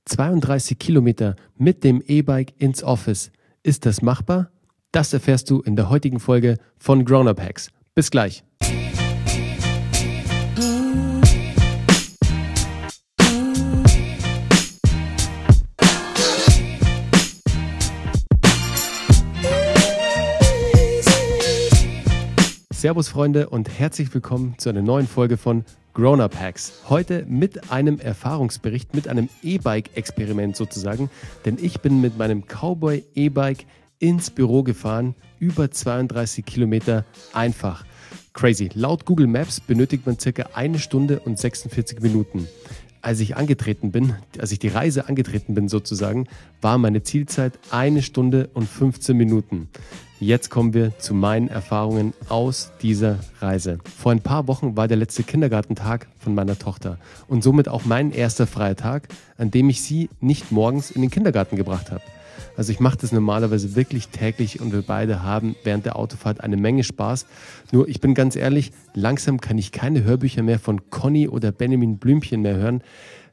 32 Kilometer mit dem E-Bike ins Office. Ist das machbar? Das erfährst du in der heutigen Folge von Grown-Up Hacks. Bis gleich. Servus Freunde und herzlich willkommen zu einer neuen Folge von Grown-Up Hacks. Heute mit einem Erfahrungsbericht, mit einem E-Bike-Experiment sozusagen, denn ich bin mit meinem Cowboy E-Bike ins Büro gefahren, über 32 Kilometer einfach. Crazy. Laut Google Maps benötigt man circa 1 Stunde und 46 Minuten. Als ich die Reise angetreten bin sozusagen, war meine Zielzeit 1 Stunde und 15 Minuten. Jetzt kommen wir zu meinen Erfahrungen aus dieser Reise. Vor ein paar Wochen war der letzte Kindergartentag von meiner Tochter und somit auch mein erster freier Tag, an dem ich sie nicht morgens in den Kindergarten gebracht habe. Also ich mache das normalerweise wirklich täglich und wir beide haben während der Autofahrt eine Menge Spaß. Nur ich bin ganz ehrlich, langsam kann ich keine Hörbücher mehr von Conny oder Benjamin Blümchen mehr hören.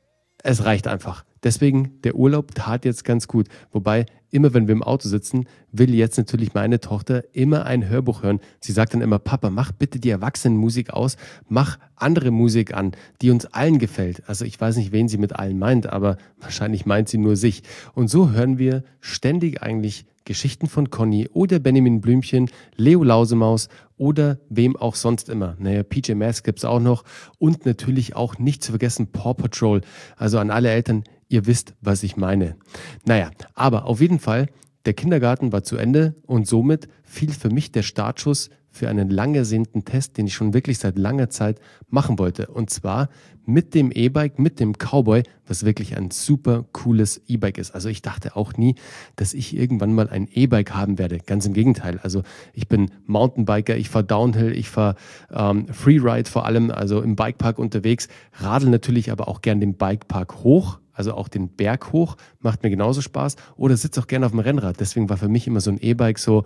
Es reicht einfach. Deswegen, der Urlaub tat jetzt ganz gut. Wobei, immer wenn wir im Auto sitzen, will jetzt natürlich meine Tochter immer ein Hörbuch hören. Sie sagt dann immer, Papa, mach bitte die Erwachsenenmusik aus, mach andere Musik an, die uns allen gefällt. Also ich weiß nicht, wen sie mit allen meint, aber wahrscheinlich meint sie nur sich. Und so hören wir ständig eigentlich Geschichten von Conny oder Benjamin Blümchen, Leo Lausemaus oder wem auch sonst immer. Naja, PJ Masks gibt's auch noch und natürlich auch nicht zu vergessen Paw Patrol. Also an alle Eltern, ihr wisst, was ich meine. Naja, aber auf jeden Fall, der Kindergarten war zu Ende und somit fiel für mich der Startschuss für einen lang ersehnten Test, den ich schon wirklich seit langer Zeit machen wollte. Und zwar mit dem E-Bike, mit dem Cowboy, was wirklich ein super cooles E-Bike ist. Also ich dachte auch nie, dass ich irgendwann mal ein E-Bike haben werde. Ganz im Gegenteil. Also ich bin Mountainbiker, ich fahre Downhill, ich fahre Freeride vor allem, also im Bikepark unterwegs, radel natürlich aber auch gern den Bikepark hoch. Also auch den Berg hoch, macht mir genauso Spaß. Oder sitze auch gerne auf dem Rennrad. Deswegen war für mich immer so ein E-Bike so,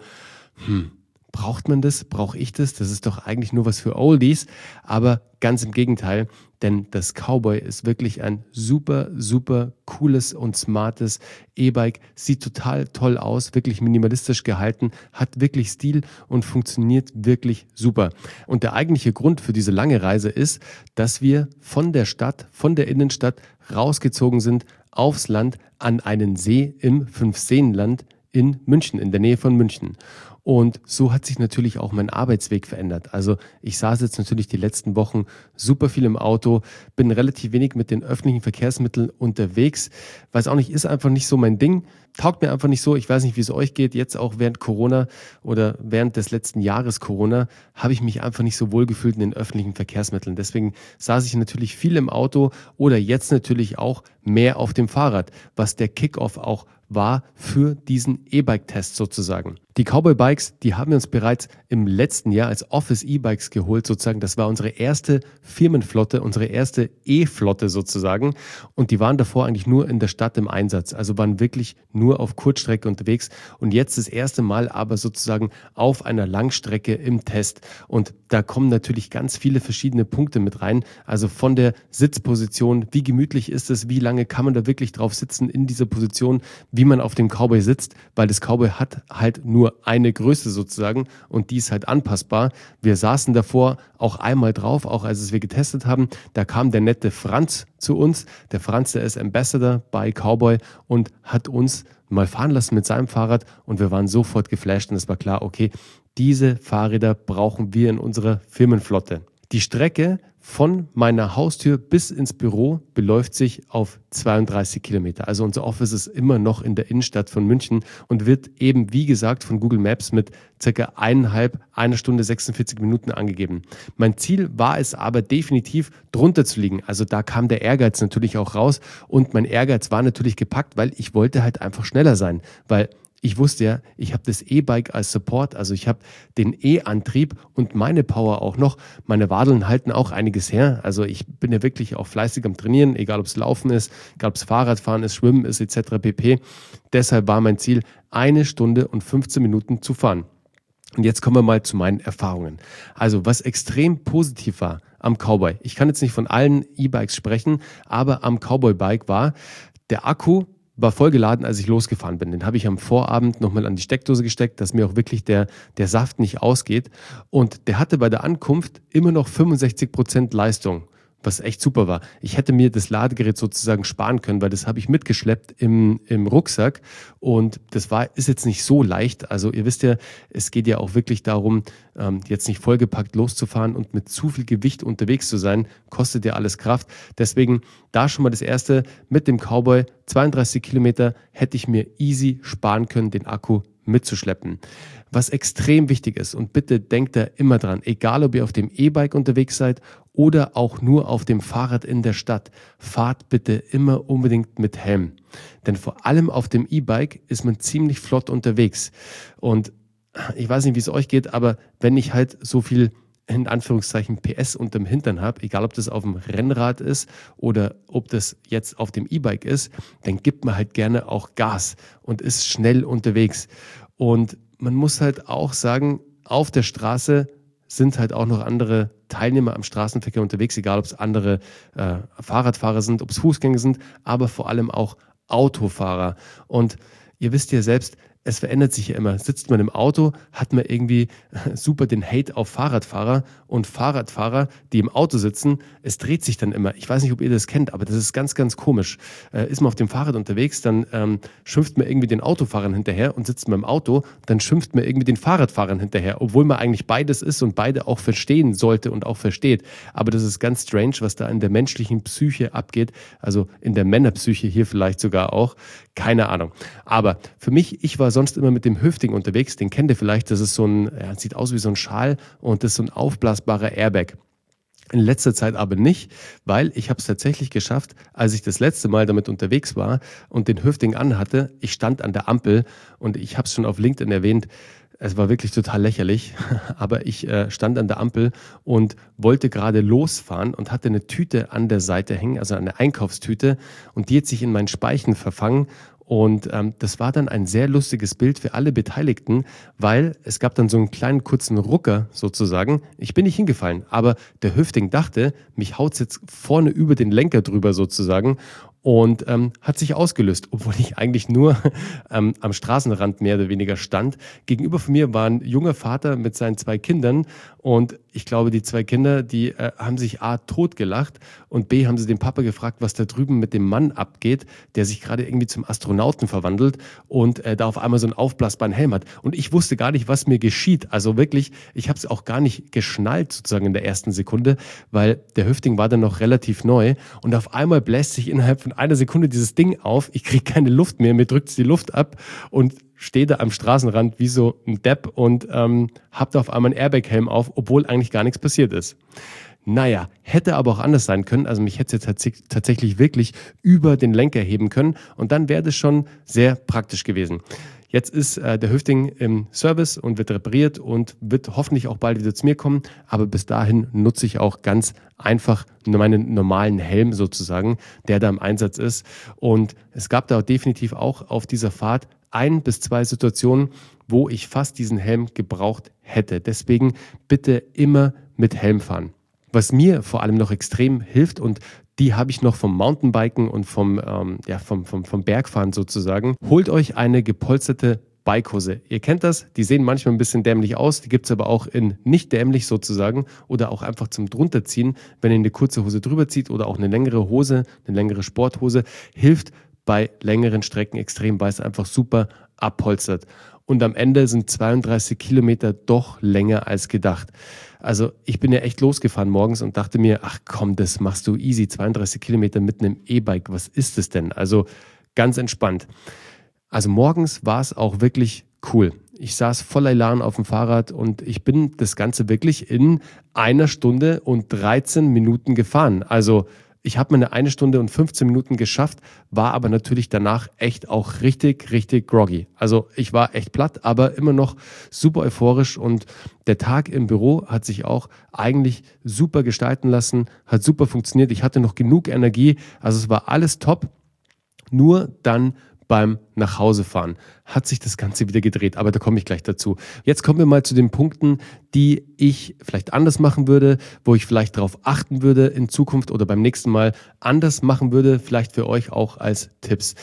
braucht man das? Brauche ich das? Das ist doch eigentlich nur was für Oldies. Aber ganz im Gegenteil, denn das Cowboy ist wirklich ein super, super cooles und smartes E-Bike. Sieht total toll aus, wirklich minimalistisch gehalten, hat wirklich Stil und funktioniert wirklich super. Und der eigentliche Grund für diese lange Reise ist, dass wir von der Stadt, von der Innenstadt rausgezogen sind aufs Land an einen See im Fünfseenland in München, in der Nähe von München. Und so hat sich natürlich auch mein Arbeitsweg verändert. Also ich saß jetzt natürlich die letzten Wochen super viel im Auto, bin relativ wenig mit den öffentlichen Verkehrsmitteln unterwegs. Weiß auch nicht, ist einfach nicht so mein Ding. Taugt mir einfach nicht so. Ich weiß nicht, wie es euch geht. Jetzt auch während Corona oder während des letzten Jahres Corona habe ich mich einfach nicht so wohl gefühlt in den öffentlichen Verkehrsmitteln. Deswegen saß ich natürlich viel im Auto oder jetzt natürlich auch mehr auf dem Fahrrad, was der Kickoff auch war für diesen E-Bike-Test sozusagen. Die Cowboy-Bikes, die haben wir uns bereits im letzten Jahr als Office-E-Bikes geholt sozusagen. Das war unsere erste Firmenflotte, unsere erste E-Flotte sozusagen. Und die waren davor eigentlich nur in der Stadt im Einsatz. Also waren wirklich nur auf Kurzstrecke unterwegs. Und jetzt das erste Mal aber sozusagen auf einer Langstrecke im Test. Und da kommen natürlich ganz viele verschiedene Punkte mit rein. Also von der Sitzposition, wie gemütlich ist es, wie lange kann man da wirklich drauf sitzen in dieser Position, wie man auf dem Cowboy sitzt, weil das Cowboy hat halt nur eine Größe sozusagen und die ist halt anpassbar. Wir saßen davor auch einmal drauf, auch als wir getestet haben. Da kam der nette Franz zu uns. Der Franz, der ist Ambassador bei Cowboy und hat uns mal fahren lassen mit seinem Fahrrad und wir waren sofort geflasht und es war klar, okay, diese Fahrräder brauchen wir in unserer Firmenflotte. Die Strecke von meiner Haustür bis ins Büro beläuft sich auf 32 Kilometer. Also unser Office ist immer noch in der Innenstadt von München und wird eben, wie gesagt, von Google Maps mit circa 1 Stunde 46 Minuten angegeben. Mein Ziel war es aber definitiv, drunter zu liegen. Also da kam der Ehrgeiz natürlich auch raus und mein Ehrgeiz war natürlich gepackt, weil ich wollte halt einfach schneller sein, weil ich wusste ja, ich habe das E-Bike als Support, also ich habe den E-Antrieb und meine Power auch noch. Meine Wadeln halten auch einiges her. Also ich bin ja wirklich auch fleißig am Trainieren, egal ob es Laufen ist, egal ob es Fahrradfahren ist, Schwimmen ist etc. pp. Deshalb war mein Ziel, 1 Stunde und 15 Minuten zu fahren. Und jetzt kommen wir mal zu meinen Erfahrungen. Also was extrem positiv war am Cowboy, ich kann jetzt nicht von allen E-Bikes sprechen, aber am Cowboy-Bike war, Der Akku war vollgeladen, als ich losgefahren bin. Den habe ich am Vorabend nochmal an die Steckdose gesteckt, dass mir auch wirklich der Saft nicht ausgeht. Und der hatte bei der Ankunft immer noch 65% Leistung, was echt super war. Ich hätte mir das Ladegerät sozusagen sparen können, weil das habe ich mitgeschleppt im Rucksack und ist jetzt nicht so leicht. Also ihr wisst ja, es geht ja auch wirklich darum, jetzt nicht vollgepackt loszufahren und mit zu viel Gewicht unterwegs zu sein, kostet ja alles Kraft. Deswegen da schon mal das Erste mit dem Cowboy, 32 Kilometer hätte ich mir easy sparen können, den Akku mitzuschleppen. Was extrem wichtig ist, und bitte denkt da immer dran, egal ob ihr auf dem E-Bike unterwegs seid oder auch nur auf dem Fahrrad in der Stadt, fahrt bitte immer unbedingt mit Helm. Denn vor allem auf dem E-Bike ist man ziemlich flott unterwegs. Und ich weiß nicht, wie es euch geht, aber wenn ich halt so viel in Anführungszeichen PS unterm Hintern habe, egal ob das auf dem Rennrad ist oder ob das jetzt auf dem E-Bike ist, dann gibt man halt gerne auch Gas und ist schnell unterwegs. Und man muss halt auch sagen, auf der Straße sind halt auch noch andere Teilnehmer am Straßenverkehr unterwegs, egal ob es andere Fahrradfahrer sind, ob es Fußgänger sind, aber vor allem auch Autofahrer. Und ihr wisst ja selbst, es verändert sich ja immer. Sitzt man im Auto, hat man irgendwie super den Hate auf Fahrradfahrer und Fahrradfahrer, die im Auto sitzen, es dreht sich dann immer. Ich weiß nicht, ob ihr das kennt, aber das ist ganz, ganz komisch. Ist man auf dem Fahrrad unterwegs, dann schimpft man irgendwie den Autofahrern hinterher und sitzt man im Auto, dann schimpft man irgendwie den Fahrradfahrern hinterher, obwohl man eigentlich beides ist und beide auch verstehen sollte und auch versteht. Aber das ist ganz strange, was da in der menschlichen Psyche abgeht, also in der Männerpsyche hier vielleicht sogar auch. Keine Ahnung. Aber für mich, ich war sonst immer mit dem Hüftding unterwegs, den kennt ihr vielleicht, das ist so ein, sieht aus wie so ein Schal und das ist so ein aufblasbarer Airbag. In letzter Zeit aber nicht, weil ich habe es tatsächlich geschafft, als ich das letzte Mal damit unterwegs war und den Hüftding anhatte, ich stand an der Ampel und ich habe es schon auf LinkedIn erwähnt, es war wirklich total lächerlich, aber ich stand an der Ampel und wollte gerade losfahren und hatte eine Tüte an der Seite hängen, also eine Einkaufstüte und die hat sich in meinen Speichen verfangen. Und das war dann ein sehr lustiges Bild für alle Beteiligten, weil es gab dann so einen kleinen kurzen Rucker sozusagen. Ich bin nicht hingefallen, aber der Hüftding dachte, mich haut's jetzt vorne über den Lenker drüber sozusagen und hat sich ausgelöst, obwohl ich eigentlich nur am Straßenrand mehr oder weniger stand. Gegenüber von mir war ein junger Vater mit seinen 2 Kindern und ich glaube, die 2 Kinder, die haben sich A, totgelacht und B, haben sie den Papa gefragt, was da drüben mit dem Mann abgeht, der sich gerade irgendwie zum Astronauten verwandelt und da auf einmal so einen aufblasbaren Helm hat. Und ich wusste gar nicht, was mir geschieht. Also wirklich, ich habe es auch gar nicht geschnallt sozusagen in der ersten Sekunde, weil der Hüftding war dann noch relativ neu und auf einmal bläst sich innerhalb von einer Sekunde dieses Ding auf, ich kriege keine Luft mehr, mir drückt es die Luft ab und stehe da am Straßenrand wie so ein Depp und habe da auf einmal einen Airbag-Helm auf, obwohl eigentlich gar nichts passiert ist. Naja, hätte aber auch anders sein können, also mich hätte es jetzt tatsächlich wirklich über den Lenker heben können und dann wäre das schon sehr praktisch gewesen. Jetzt ist der Hüftding im Service und wird repariert und wird hoffentlich auch bald wieder zu mir kommen. Aber bis dahin nutze ich auch ganz einfach meinen normalen Helm sozusagen, der da im Einsatz ist. Und es gab da definitiv auch auf dieser Fahrt 1 bis 2 Situationen, wo ich fast diesen Helm gebraucht hätte. Deswegen bitte immer mit Helm fahren. Was mir vor allem noch extrem hilft und die habe ich noch vom Mountainbiken und vom Bergfahren sozusagen. Holt euch eine gepolsterte Bikehose. Ihr kennt das, die sehen manchmal ein bisschen dämlich aus, die gibt es aber auch in nicht dämlich sozusagen oder auch einfach zum drunterziehen, wenn ihr eine kurze Hose drüber zieht oder auch eine längere Hose, eine längere Sporthose, hilft bei längeren Strecken extrem, weil es einfach super abpolstert. Und am Ende sind 32 Kilometer doch länger als gedacht. Also ich bin ja echt losgefahren morgens und dachte mir, ach komm, das machst du easy, 32 Kilometer mit einem E-Bike, was ist es denn? Also ganz entspannt. Also morgens war es auch wirklich cool. Ich saß voller Elan auf dem Fahrrad und ich bin das Ganze wirklich in 1 Stunde und 13 Minuten gefahren. Also ich habe meine 1 Stunde und 15 Minuten geschafft, war aber natürlich danach echt auch richtig, richtig groggy. Also ich war echt platt, aber immer noch super euphorisch und der Tag im Büro hat sich auch eigentlich super gestalten lassen, hat super funktioniert. Ich hatte noch genug Energie, also es war alles top. Nur dann beim Nachhausefahren hat sich das Ganze wieder gedreht, aber da komme ich gleich dazu. Jetzt kommen wir mal zu den Punkten, die ich vielleicht anders machen würde, wo ich vielleicht darauf achten würde in Zukunft oder beim nächsten Mal anders machen würde, vielleicht für euch auch als Tipps.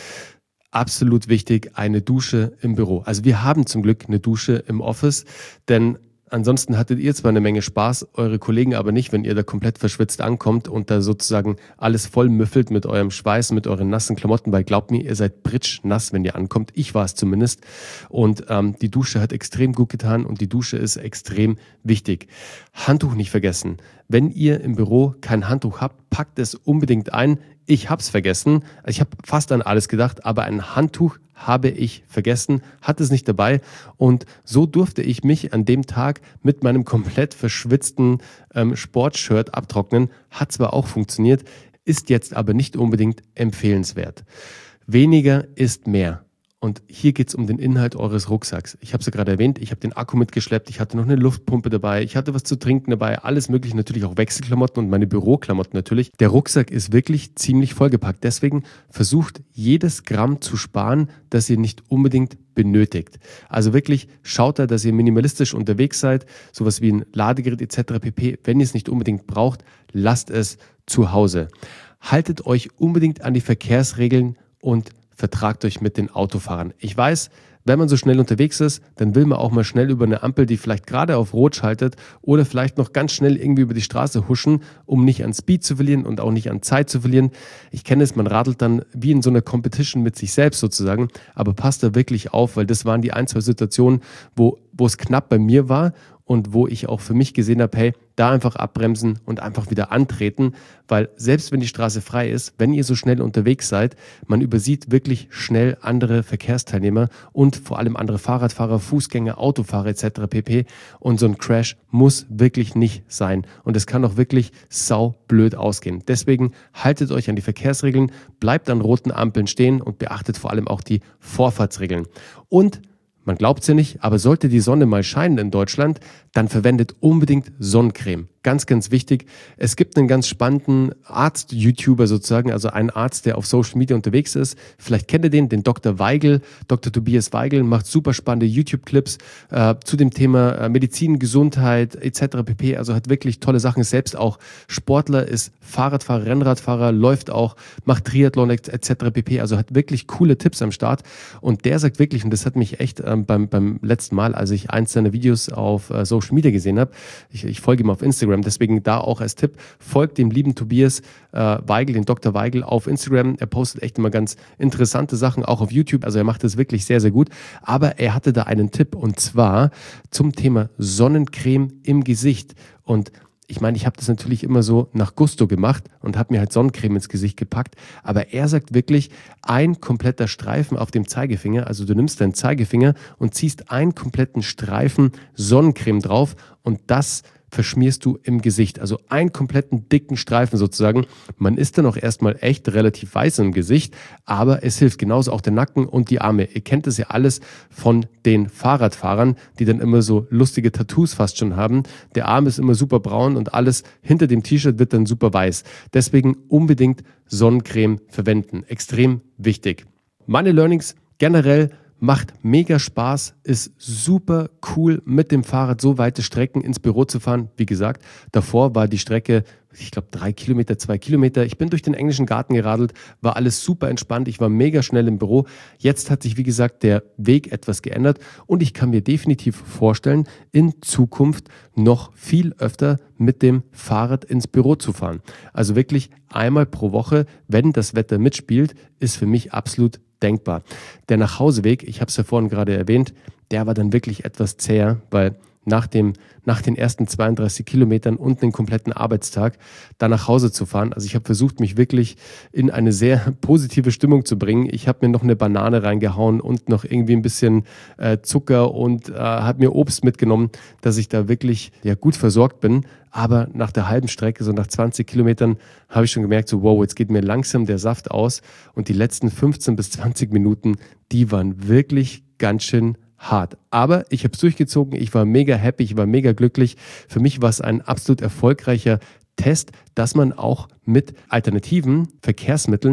Absolut wichtig, eine Dusche im Büro. Also wir haben zum Glück eine Dusche im Office, denn ansonsten hattet ihr zwar eine Menge Spaß, eure Kollegen aber nicht, wenn ihr da komplett verschwitzt ankommt und da sozusagen alles voll müffelt mit eurem Schweiß, mit euren nassen Klamotten, weil glaubt mir, ihr seid britschnass, wenn ihr ankommt. Ich war es zumindest. Und die Dusche hat extrem gut getan und die Dusche ist extrem wichtig. Handtuch nicht vergessen. Wenn ihr im Büro kein Handtuch habt, packt es unbedingt ein. Ich habe es vergessen. Ich habe fast an alles gedacht, aber ein Handtuch habe ich vergessen, hatte es nicht dabei und so durfte ich mich an dem Tag mit meinem komplett verschwitzten Sportshirt abtrocknen. Hat zwar auch funktioniert, ist jetzt aber nicht unbedingt empfehlenswert. Weniger ist mehr. Und hier geht es um den Inhalt eures Rucksacks. Ich habe es ja gerade erwähnt, ich habe den Akku mitgeschleppt, ich hatte noch eine Luftpumpe dabei, ich hatte was zu trinken dabei, alles mögliche, natürlich auch Wechselklamotten und meine Büroklamotten natürlich. Der Rucksack ist wirklich ziemlich vollgepackt. Deswegen versucht jedes Gramm zu sparen, das ihr nicht unbedingt benötigt. Also wirklich schaut da, dass ihr minimalistisch unterwegs seid, sowas wie ein Ladegerät etc. pp. Wenn ihr es nicht unbedingt braucht, lasst es zu Hause. Haltet euch unbedingt an die Verkehrsregeln und vertragt euch mit den Autofahrern. Ich weiß, wenn man so schnell unterwegs ist, dann will man auch mal schnell über eine Ampel, die vielleicht gerade auf Rot schaltet oder vielleicht noch ganz schnell irgendwie über die Straße huschen, um nicht an Speed zu verlieren und auch nicht an Zeit zu verlieren. Ich kenne es, man radelt dann wie in so einer Competition mit sich selbst sozusagen, aber passt da wirklich auf, weil das waren die ein, zwei Situationen, wo es knapp bei mir war und wo ich auch für mich gesehen habe, hey, da einfach abbremsen und einfach wieder antreten, weil selbst wenn die Straße frei ist, wenn ihr so schnell unterwegs seid, man übersieht wirklich schnell andere Verkehrsteilnehmer und vor allem andere Fahrradfahrer, Fußgänger, Autofahrer etc. pp. Und so ein Crash muss wirklich nicht sein und es kann auch wirklich saublöd ausgehen. Deswegen haltet euch an die Verkehrsregeln, bleibt an roten Ampeln stehen und beachtet vor allem auch die Vorfahrtsregeln. Und man glaubt es ja nicht, aber sollte die Sonne mal scheinen in Deutschland, dann verwendet unbedingt Sonnencreme. Ganz, ganz wichtig. Es gibt einen ganz spannenden Arzt-YouTuber sozusagen, also einen Arzt, der auf Social Media unterwegs ist. Vielleicht kennt ihr den Dr. Weigel. Dr. Tobias Weigel macht super spannende YouTube-Clips zu dem Thema Medizin, Gesundheit etc. pp. Also hat wirklich tolle Sachen. Ist selbst auch Sportler, ist Fahrradfahrer, Rennradfahrer, läuft auch, macht Triathlon etc. pp. Also hat wirklich coole Tipps am Start. Und der sagt wirklich, und das hat mich echt beim letzten Mal, als ich eins seiner Videos auf Social Media gesehen habe, ich folge ihm auf Instagram, deswegen da auch als Tipp, folgt dem lieben Tobias Weigel, den Dr. Weigel auf Instagram. Er postet echt immer ganz interessante Sachen, auch auf YouTube. Also er macht das wirklich sehr, sehr gut. Aber er hatte da einen Tipp und zwar zum Thema Sonnencreme im Gesicht. Und ich meine, ich habe das natürlich immer so nach Gusto gemacht und habe mir halt Sonnencreme ins Gesicht gepackt. Aber er sagt wirklich, ein kompletter Streifen auf dem Zeigefinger, also du nimmst deinen Zeigefinger und ziehst einen kompletten Streifen Sonnencreme drauf und das verschmierst du im Gesicht. Also einen kompletten dicken Streifen sozusagen. Man ist dann auch erstmal echt relativ weiß im Gesicht, aber es hilft genauso auch der Nacken und die Arme. Ihr kennt das ja alles von den Fahrradfahrern, die dann immer so lustige Tattoos fast schon haben. Der Arm ist immer super braun und alles hinter dem T-Shirt wird dann super weiß. Deswegen unbedingt Sonnencreme verwenden. Extrem wichtig. Meine Learnings generell: macht mega Spaß, ist super cool, mit dem Fahrrad so weite Strecken ins Büro zu fahren. Wie gesagt, davor war die Strecke, ich glaube 3 Kilometer, 2 Kilometer. Ich bin durch den englischen Garten geradelt, war alles super entspannt. Ich war mega schnell im Büro. Jetzt hat sich, wie gesagt, der Weg etwas geändert und ich kann mir definitiv vorstellen, in Zukunft noch viel öfter mit dem Fahrrad ins Büro zu fahren. Also wirklich einmal pro Woche, wenn das Wetter mitspielt, ist für mich absolut denkbar. Der Nachhauseweg, ich habe es ja vorhin gerade erwähnt, der war dann wirklich etwas zäher, weil nach den ersten 32 Kilometern und einen kompletten Arbeitstag da nach Hause zu fahren. Also ich habe versucht, mich wirklich in eine sehr positive Stimmung zu bringen. Ich habe mir noch eine Banane reingehauen und noch irgendwie ein bisschen Zucker und habe mir Obst mitgenommen, dass ich da wirklich gut versorgt bin. Aber nach der halben Strecke, so nach 20 Kilometern, habe ich schon gemerkt, so wow, jetzt geht mir langsam der Saft aus. Und die letzten 15 bis 20 Minuten, die waren wirklich ganz schön hart. Aber ich habe es durchgezogen, ich war mega happy, ich war mega glücklich. Für mich war es ein absolut erfolgreicher Test, dass man auch mit alternativen Verkehrsmitteln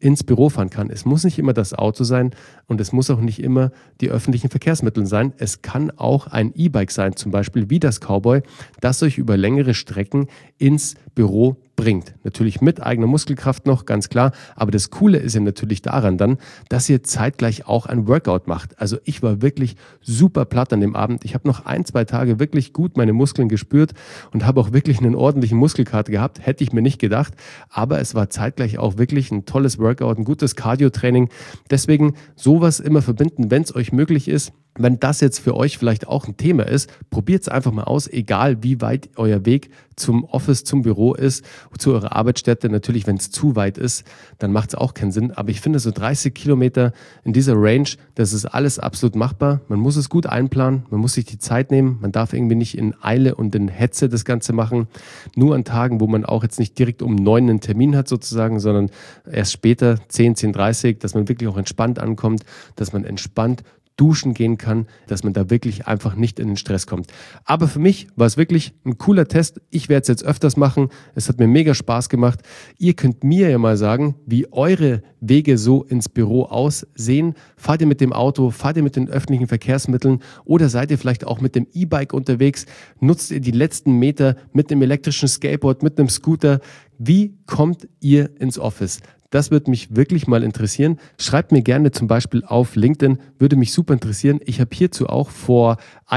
ins Büro fahren kann. Es muss nicht immer das Auto sein und es muss auch nicht immer die öffentlichen Verkehrsmittel sein. Es kann auch ein E-Bike sein, zum Beispiel wie das Cowboy, das euch über längere Strecken ins Büro bringt. Natürlich mit eigener Muskelkraft noch, ganz klar. Aber das Coole ist ja natürlich daran dann, dass ihr zeitgleich auch ein Workout macht. Also ich war wirklich super platt an dem Abend. Ich habe noch 1-2 Tage wirklich gut meine Muskeln gespürt und habe auch wirklich einen ordentlichen Muskelkater gehabt. Hätte ich mir nicht gedacht. Aber es war zeitgleich auch wirklich ein tolles Workout, ein gutes Cardio-Training. Deswegen sowas immer verbinden, wenn es euch möglich ist. Wenn das jetzt für euch vielleicht auch ein Thema ist, probiert es einfach mal aus, egal wie weit euer Weg zum Office, zum Büro ist, zu eurer Arbeitsstätte. Natürlich, wenn es zu weit ist, dann macht es auch keinen Sinn. Aber ich finde, so 30 Kilometer in dieser Range, das ist alles absolut machbar. Man muss es gut einplanen, man muss sich die Zeit nehmen. Man darf irgendwie nicht in Eile und in Hetze das Ganze machen. Nur an Tagen, wo man auch jetzt nicht direkt um 9 einen Termin hat sozusagen, sondern erst später, 10:30, dass man wirklich auch entspannt ankommt, dass man entspannt duschen gehen kann, dass man da wirklich einfach nicht in den Stress kommt. Aber für mich war es wirklich ein cooler Test. Ich werde es jetzt öfters machen. Es hat mir mega Spaß gemacht. Ihr könnt mir ja mal sagen, wie eure Wege so ins Büro aussehen. Fahrt ihr mit dem Auto, fahrt ihr mit den öffentlichen Verkehrsmitteln oder seid ihr vielleicht auch mit dem E-Bike unterwegs? Nutzt ihr die letzten Meter mit einem elektrischen Skateboard, mit einem Scooter? Wie kommt ihr ins Office? Das würde mich wirklich mal interessieren. Schreibt mir gerne zum Beispiel auf LinkedIn, würde mich super interessieren. Ich habe hierzu auch vor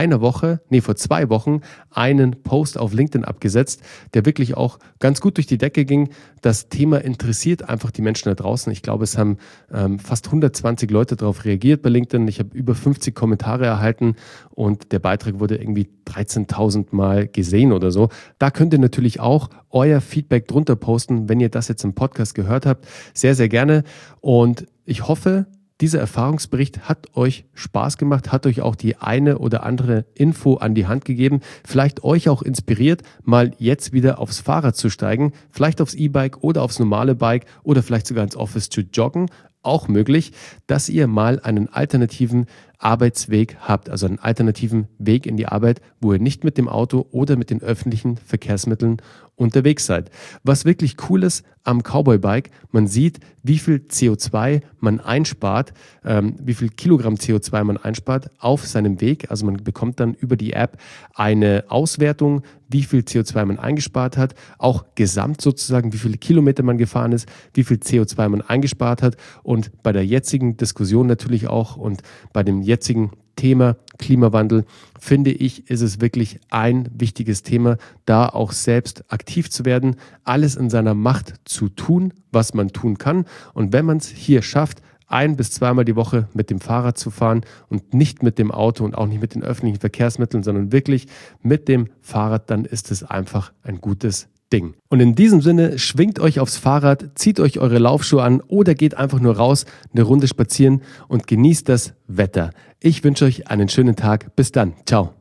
2 Wochen einen Post auf LinkedIn abgesetzt, der wirklich auch ganz gut durch die Decke ging. Das Thema interessiert einfach die Menschen da draußen. Ich glaube, es haben fast 120 Leute darauf reagiert bei LinkedIn. Ich habe über 50 Kommentare erhalten und der Beitrag wurde irgendwie 13.000 Mal gesehen oder so. Da könnt ihr natürlich auch euer Feedback drunter posten, wenn ihr das jetzt im Podcast gehört habt. Sehr, sehr gerne. Und ich hoffe, dieser Erfahrungsbericht hat euch Spaß gemacht, hat euch auch die eine oder andere Info an die Hand gegeben, vielleicht euch auch inspiriert, mal jetzt wieder aufs Fahrrad zu steigen, vielleicht aufs E-Bike oder aufs normale Bike oder vielleicht sogar ins Office zu joggen. Auch möglich, dass ihr mal einen alternativen Arbeitsweg habt, also einen alternativen Weg in die Arbeit, wo ihr nicht mit dem Auto oder mit den öffentlichen Verkehrsmitteln unterwegs seid. Was wirklich cool ist am Cowboy-Bike, man sieht, wie viel CO2 man einspart, wie viel Kilogramm CO2 man einspart auf seinem Weg. Also man bekommt dann über die App eine Auswertung, wie viel CO2 man eingespart hat, auch gesamt sozusagen, wie viele Kilometer man gefahren ist, wie viel CO2 man eingespart hat und bei der jetzigen Diskussion natürlich auch und bei dem jetzigen Thema Klimawandel, finde ich, ist es wirklich ein wichtiges Thema, da auch selbst aktiv zu werden, alles in seiner Macht zu tun, was man tun kann. Und wenn man es hier schafft, 1- bis 2-mal die Woche mit dem Fahrrad zu fahren und nicht mit dem Auto und auch nicht mit den öffentlichen Verkehrsmitteln, sondern wirklich mit dem Fahrrad, dann ist es einfach ein gutes Ding. Und in diesem Sinne, schwingt euch aufs Fahrrad, zieht euch eure Laufschuhe an oder geht einfach nur raus, eine Runde spazieren und genießt das Wetter. Ich wünsche euch einen schönen Tag. Bis dann. Ciao.